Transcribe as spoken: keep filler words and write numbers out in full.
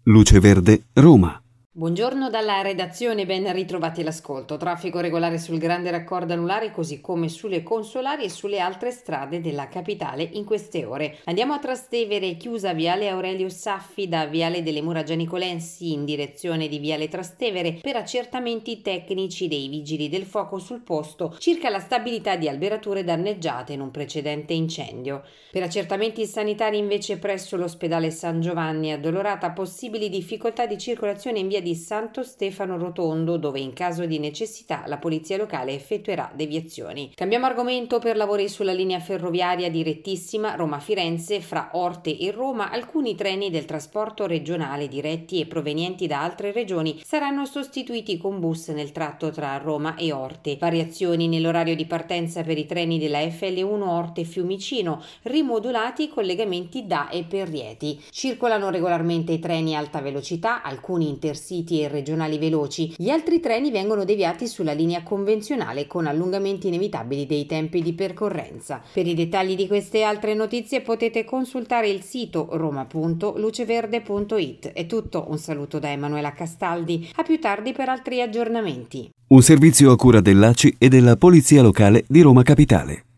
Luce Verde, Roma. Buongiorno dalla redazione, ben ritrovati all'ascolto. Traffico regolare sul grande raccordo anulare, così come sulle consolari e sulle altre strade della capitale in queste ore. Andiamo a Trastevere, chiusa viale Aurelio Saffi da viale delle Mura Gianicolensi in direzione di viale Trastevere per accertamenti tecnici dei vigili del fuoco sul posto circa la stabilità di alberature danneggiate in un precedente incendio. Per accertamenti sanitari invece presso l'ospedale San Giovanni Addolorata possibili difficoltà di circolazione in via di Santo Stefano Rotondo, dove in caso di necessità la polizia locale effettuerà deviazioni. Cambiamo argomento. Per lavori sulla linea ferroviaria direttissima Roma-Firenze fra Orte e Roma, alcuni treni del trasporto regionale diretti e provenienti da altre regioni saranno sostituiti con bus nel tratto tra Roma e Orte. Variazioni nell'orario di partenza per i treni della F L uno Orte-Fiumicino, rimodulati i collegamenti da e per Rieti. Circolano regolarmente i treni alta velocità, alcuni intercity e regionali veloci. Gli altri treni vengono deviati sulla linea convenzionale con allungamenti inevitabili dei tempi di percorrenza. Per i dettagli di queste e altre notizie potete consultare il sito roma punto luceverde punto it. È tutto, un saluto da Emanuela Castaldi, a più tardi per altri aggiornamenti. Un servizio a cura dell'A C I e della Polizia Locale di Roma Capitale.